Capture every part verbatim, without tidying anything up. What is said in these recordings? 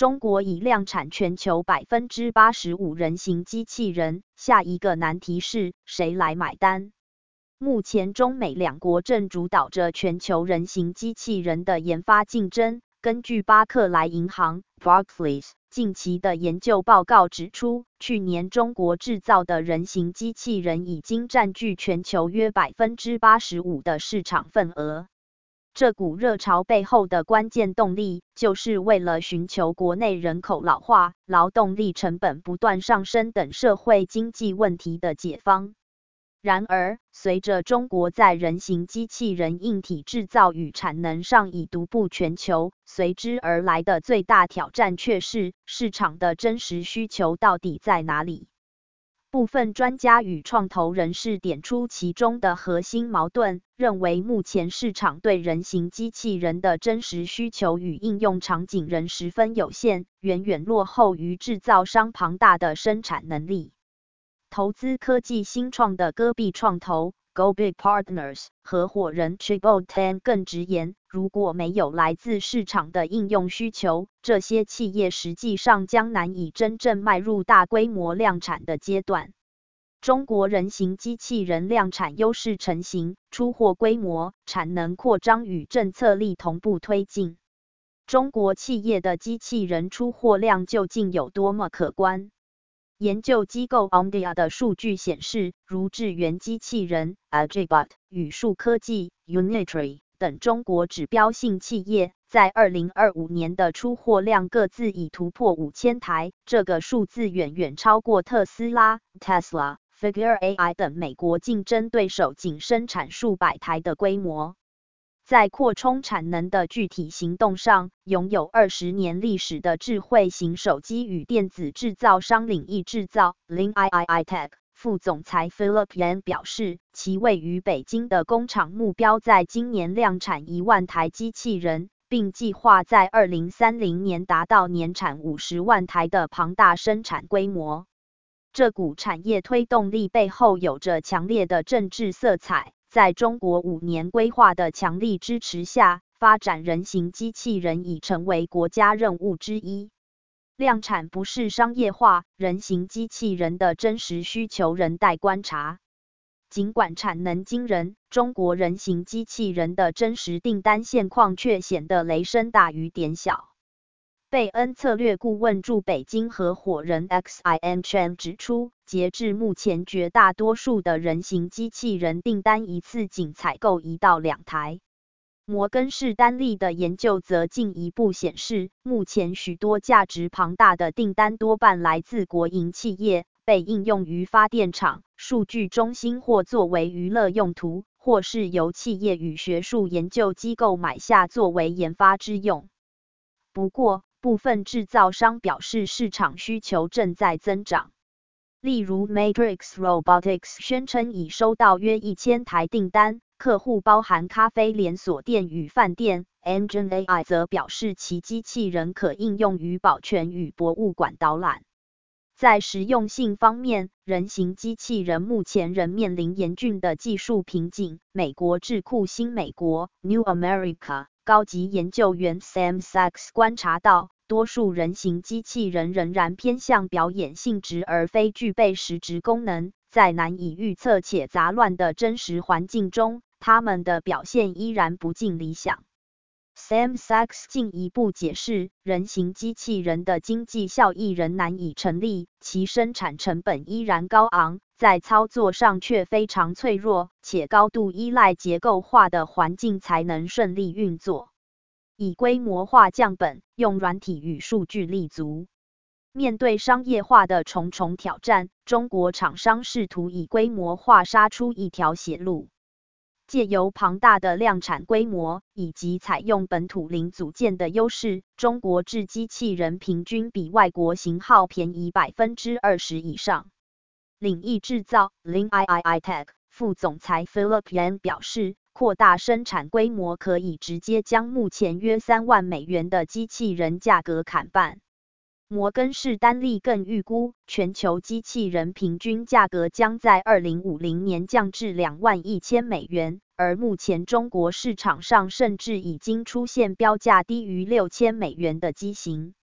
中国已量产全球 百分之八十五 人形机器人，下一个难题是谁来买单？目前中美两国正主导着全球人形机器人的研发竞争。根据巴克莱银行 Barclays 近期的研究报告指出，去年中国制造的人形机器人已经占据全球约 百分之八十五 的市场份额。这股热潮背后的关键动力，就是为了寻求国内人口老化、劳动力成本不断上升等社会经济问题的解方。然而，随着中国在人形机器人硬体制造与产能上已独步全球，随之而来的最大挑战却是市场的真实需求到底在哪里？部分专家与创投人士点出其中的核心矛盾，认为目前市场对人形机器人的真实需求与应用场景仍十分有限，远远落后于制造商庞大的生产能力。投资科技新创的戈壁创投 Go Big Partners 合伙人 Chibo Tan 更直言，如果没有来自市场的应用需求，这些企业实际上将难以真正迈入大规模量产的阶段。中国人形机器人量产优势成型，出货规模、产能扩张与政策力同步推进。中国企业的机器人出货量究竟有多么可观？研究机构 Omdia 的数据显示，如智源机器人 Agibot、宇树科技 Unitree 等中国指标性企业，在二零二五年的出货量各自已突破五千台，这个数字远远超过特斯拉 Tesla、Figure A I 等美国竞争对手仅生产数百台的规模。在扩充产能的具体行动上，拥有二十年历史的智慧型手机与电子制造商领域制造 Lin Ii Tech 副总裁 Philip Yan 表示，其位于北京的工厂目标在今年量产一万台机器人，并计划在二零三零年达到年产五十万台的庞大生产规模。这股产业推动力背后有着强烈的政治色彩。在中国五年规划的强力支持下，发展人形机器人已成为国家任务之一。量产不是商业化，人形机器人的真实需求仍待观察。尽管产能惊人，中国人形机器人的真实订单现况却显得雷声大雨点小。贝恩策略顾问驻北京合伙人 X I N Chen 指出，截至目前，绝大多数的人形机器人订单一次仅采购一到两台。摩根士丹利的研究则进一步显示，目前许多价值庞大的订单多半来自国营企业，被应用于发电厂、数据中心或作为娱乐用途，或是由企业与学术研究机构买下作为研发之用。不过，部分制造商表示市场需求正在增长。例如 Matrix Robotics 宣称已收到约一千台订单，客户包含咖啡连锁店与饭店。Engine A I 则表示其机器人可应用于保全与博物馆导览。在实用性方面，人形机器人目前仍面临严峻的技术瓶颈。美国智库新美国 New America 高级研究员 Sam Sachs 观察到，多数人形机器人仍然偏向表演性质而非具备实质功能，在难以预测且杂乱的真实环境中，它们的表现依然不尽理想。Sam Sachs 进一步解释，人形机器人的经济效益仍难以成立，其生产成本依然高昂，在操作上却非常脆弱，且高度依赖结构化的环境才能顺利运作。以规模化降本，用软体与数据立足。面对商业化的重重挑战，中国厂商试图以规模化杀出一条血路。借由庞大的量产规模以及采用本土零组件的优势，中国制机器人平均比外国型号便宜 百分之二十 以上。领域制造 Lin Ii Tech 副总裁 Philip Yan 表示，扩大生产规模可以直接将目前约三万美元的机器人价格砍半。摩根士丹利更预估，全球机器人平均价格将在二零五零年降至两万一千美元，而目前中国市场上甚至已经出现标价低于六千美元的机型。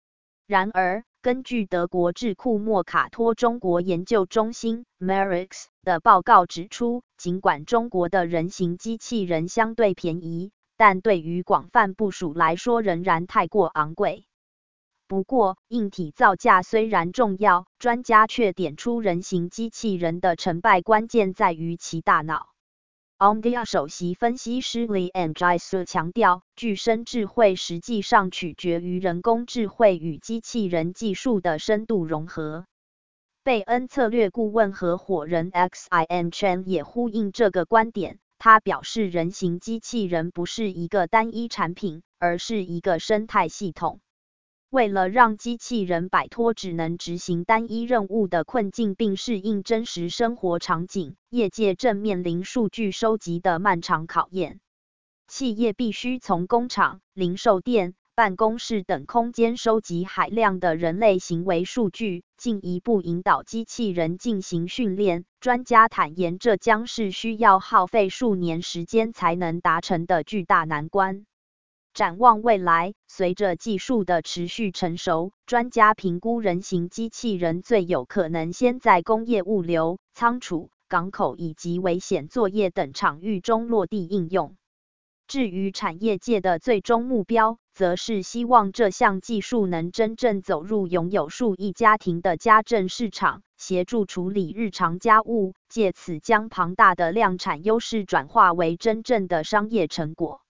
然而，根据德国智库莫卡托中国研究中心 M E R I X 的报告指出，尽管中国的人形机器人相对便宜，但对于广泛部署来说仍然太过昂贵。不过，硬体造价虽然重要，专家却点出人形机器人的成败关键在于其大脑。Omdia 首席分析师 Li Anjisu 强调，具身智慧实际上取决于人工智慧与机器人技术的深度融合。贝恩策略顾问合伙人 X I N Chen 也呼应这个观点，他表示，人形机器人不是一个单一产品，而是一个生态系统。为了让机器人摆脱只能执行单一任务的困境并适应真实生活场景，业界正面临数据收集的漫长考验。企业必须从工厂、零售店、办公室等空间收集海量的人类行为数据，进一步引导机器人进行训练。专家坦言，这将是需要耗费数年时间才能达成的巨大难关。展望未来，随着技术的持续成熟，专家评估人形机器人最有可能先在工业物流、仓储、港口以及危险作业等场域中落地应用。至于产业界的最终目标，则是希望这项技术能真正走入拥有数亿家庭的家政市场，协助处理日常家务，借此将庞大的量产优势转化为真正的商业成果。